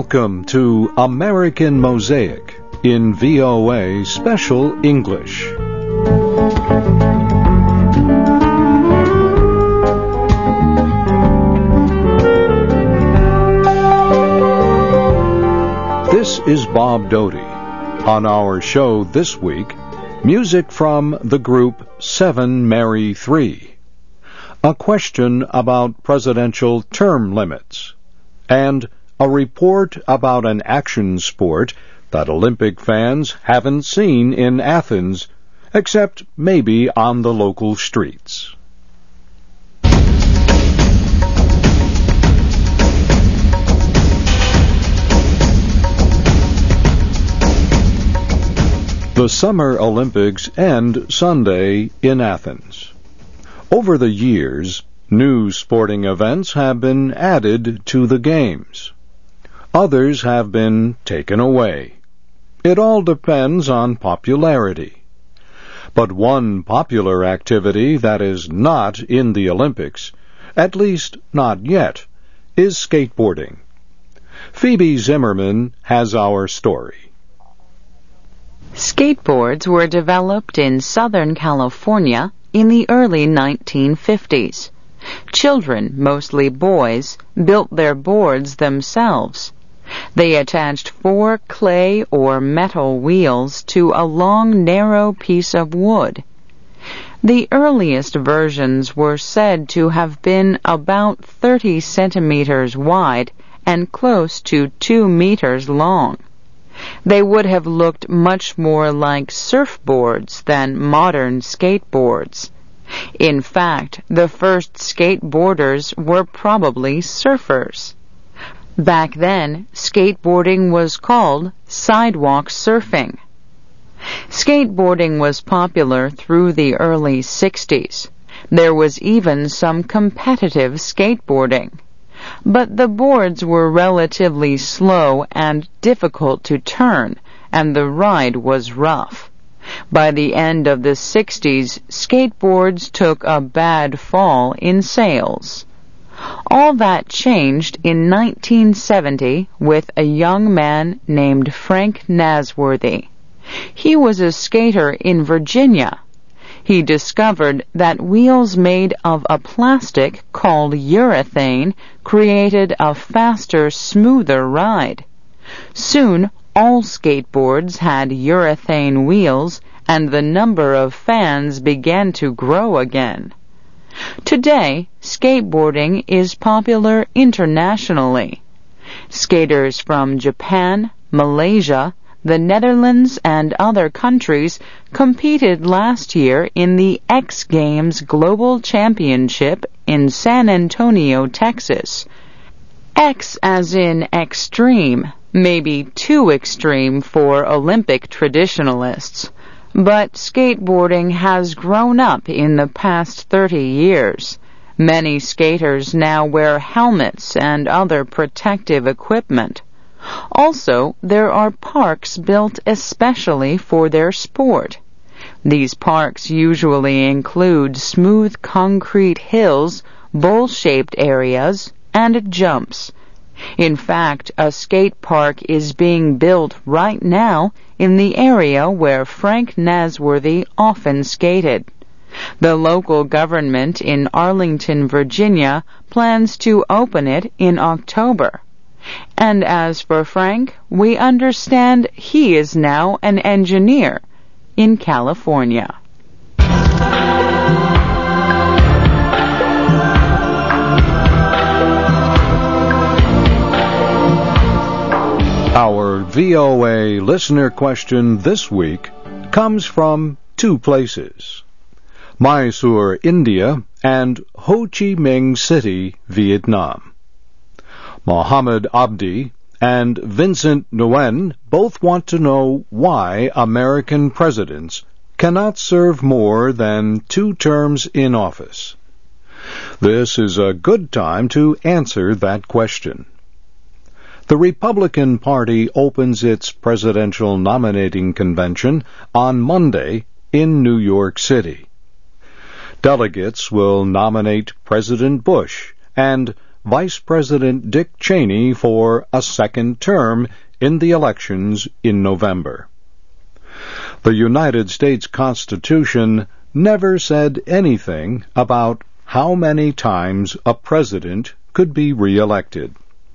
Welcome to American Mosaic in VOA Special English. This is Bob Doty. On our show this week, music from the group 7 Mary 3, a question about presidential term limits, and a report about an action sport that Olympic fans haven't seen in Athens, except maybe on the local streets. The Summer Olympics end Sunday in Athens. Over the years, new sporting events have been added to the Games. Others have been taken away. It all depends on popularity. But one popular activity that is not in the Olympics, at least not yet, is skateboarding. Phoebe Zimmerman has our story. Skateboards were developed in Southern California in the early 1950s. Children, mostly boys, built their boards themselves. They attached 4 clay or metal wheels to a long, narrow piece of wood. The earliest versions were said to have been about 30 centimeters wide and close to 2 meters long. They would have looked much more like surfboards than modern skateboards. In fact, the first skateboarders were probably surfers. Back then, skateboarding was called sidewalk surfing. Skateboarding was popular through the early 60s. There was even some competitive skateboarding. But the boards were relatively slow and difficult to turn, and the ride was rough. By the end of the 60s, skateboards took a bad fall in sales. All that changed in 1970 with a young man named Frank Nasworthy. He was a skater in Virginia. He discovered that wheels made of a plastic called urethane created a faster, smoother ride. Soon, all skateboards had urethane wheels, and the number of fans began to grow again. Today, skateboarding is popular internationally. Skaters from Japan, Malaysia, the Netherlands, and other countries competed last year in the X Games Global Championship in San Antonio, Texas. X as in extreme, maybe too extreme for Olympic traditionalists. But skateboarding has grown up in the past 30 years. Many skaters now wear helmets and other protective equipment. Also, there are parks built especially for their sport. These parks usually include smooth concrete hills, bowl-shaped areas, and jumps. In fact, a skate park is being built right now in the area where Frank Nasworthy often skated. The local government in Arlington, Virginia, plans to open it in October. And as for Frank, we understand he is now an engineer in California. Our VOA listener question this week comes from 2 places: Mysore, India, and Ho Chi Minh City, Vietnam. Mohammed Abdi and Vincent Nguyen both want to know why American presidents cannot serve more than 2 terms in office. This is a good time to answer that question. The Republican Party opens its presidential nominating convention on Monday in New York City. Delegates will nominate President Bush and Vice President Dick Cheney for a second term in the elections in November. The United States Constitution never said anything about how many times a president could be reelected.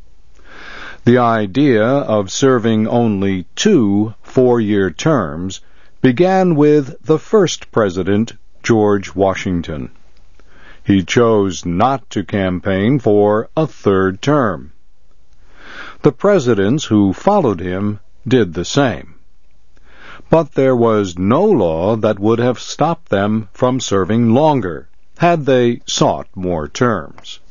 The idea of serving only 2 4-year terms began with the first president, George Washington. He chose not to campaign for a 3rd term. The presidents who followed him did the same. But there was no law that would have stopped them from serving longer, had they sought more terms.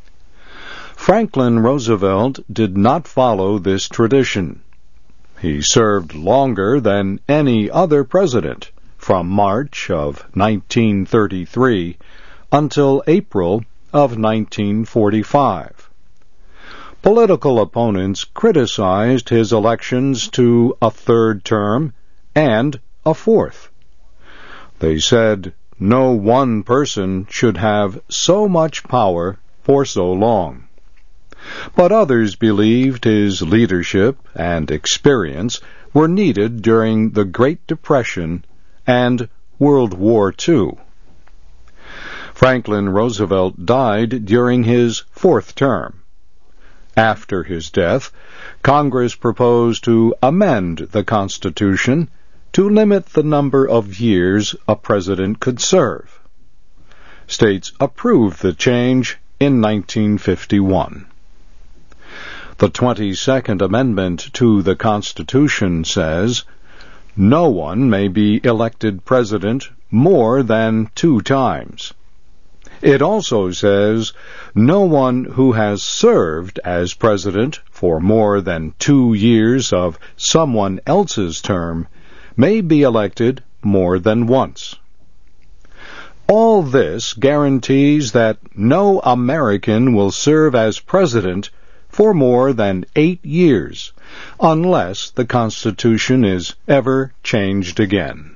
Franklin Roosevelt did not follow this tradition. He served longer than any other president, from March of 1933 until April of 1945. Political opponents criticized his elections to a 3rd term and a 4th. They said no one person should have so much power for so long. But others believed his leadership and experience were needed during the Great Depression and World War II. Franklin Roosevelt died during his 4th term. After his death, Congress proposed to amend the Constitution to limit the number of years a president could serve. States approved the change in 1951. The 22nd Amendment to the Constitution says, "No one may be elected president more than 2 times." It also says, "No one who has served as president for more than 2 years of someone else's term may be elected more than once." All this guarantees that no American will serve as president for more than 8 years, unless the Constitution is ever changed again.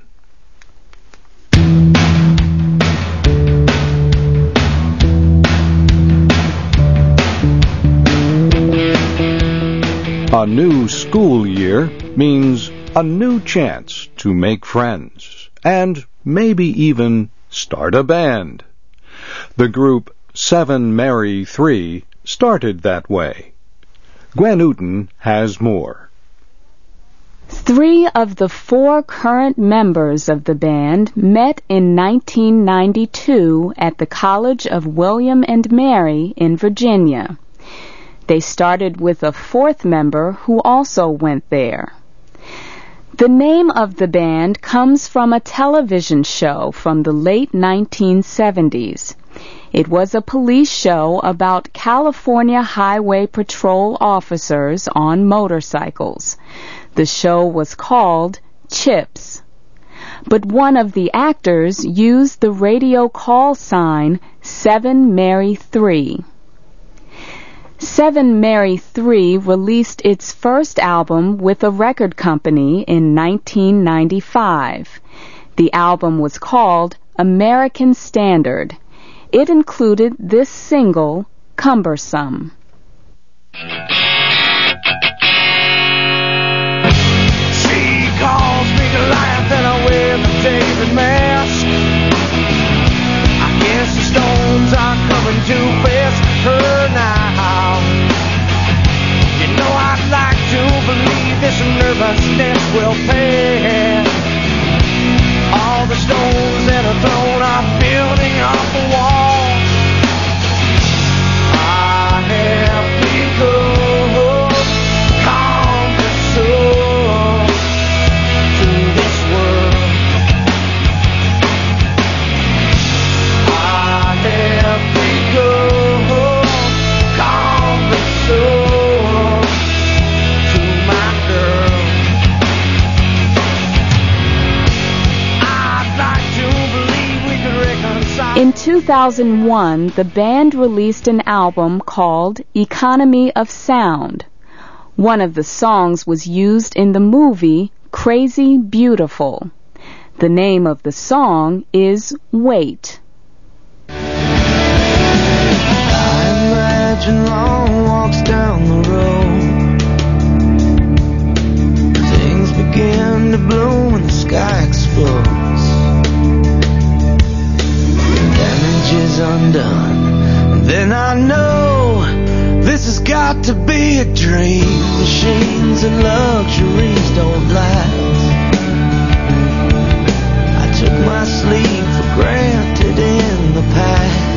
A new school year means a new chance to make friends, and maybe even start a band. The group 7 Mary 3 started that way. Gwen Newton has more. 3 of the 4 current members of the band met in 1992 at the College of William and Mary in Virginia. They started with a 4th member who also went there. The name of the band comes from a television show from the late 1970s. It was a police show about California Highway Patrol officers on motorcycles. The show was called Chips. But one of the actors used the radio call sign 7 Mary 3. 7 Mary 3 released its first album with a record company in 1995. The album was called American Standard. It included this single, Cumbersome. She calls me Goliath and I wear the David mask. I guess the stones are coming to best her now. You know I'd like to believe this nervousness will pass. All the stones that are thrown are building up a wall. I have become cumbersome to this world. I have become cumbersome to my girl. In 2001, the band released an album called Economy of Sound. One of the songs was used in the movie Crazy Beautiful. The name of the song is Wait. I'm age and long walks down the road. Things begin to bloom and the sky explodes. Damage is undone. And then I know this has got to be a dream. Machines and luxuries don't last. I took my sleep for granted in the past.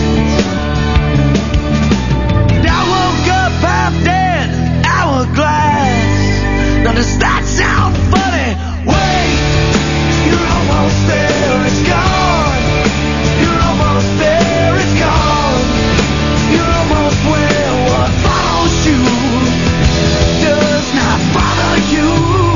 And I woke up half dead, hourglass. Now does that sound funny? Wait, you're almost there, it's gone. You're almost there, it's gone. You're almost where what follows you does not follow you.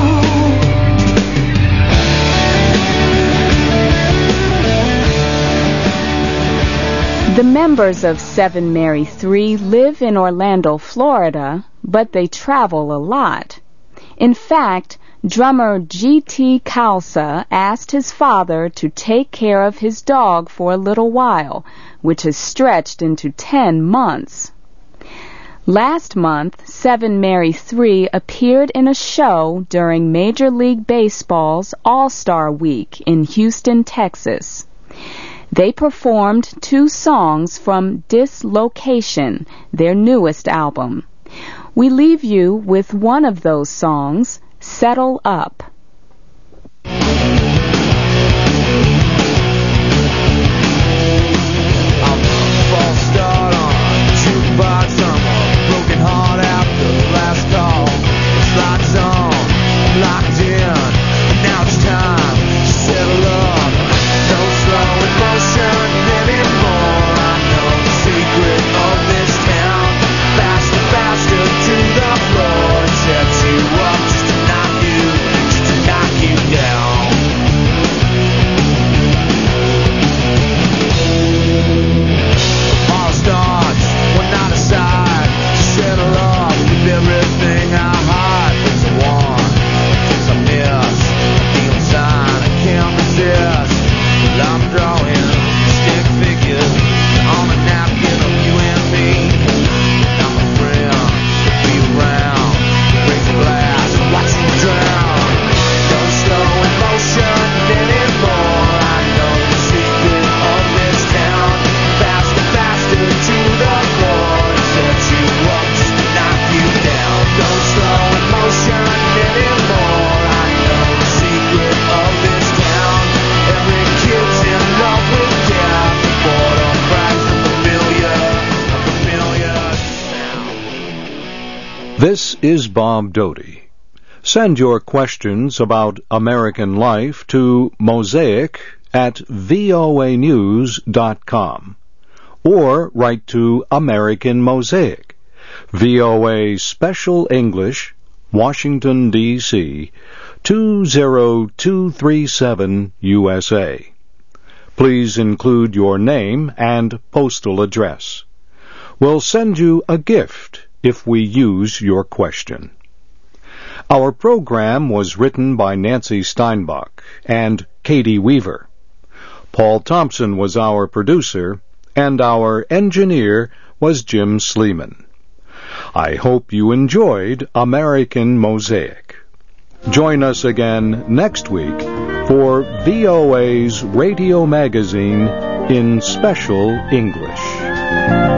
The members of Seven Mary 3 live in Orlando, Florida, but they travel a lot. In fact, drummer G.T. Khalsa asked his father to take care of his dog for a little while, which has stretched into 10 months. Last month, Seven Mary 3 appeared in a show during Major League Baseball's All-Star Week in Houston, Texas. They performed 2 songs from Dislocation, their newest album. We leave you with one of those songs, Settle Up. This is Bob Doty. Send your questions about American life to mosaic@voanews.com or write to American Mosaic, VOA Special English, Washington, D.C., 20237 USA. Please include your name and postal address. We'll send you a gift if we use your question. Our program was written by Nancy Steinbach and Katie Weaver. Paul Thompson was our producer, and our engineer was Jim Sleeman. I hope you enjoyed American Mosaic. Join us again next week for VOA's Radio Magazine in Special English.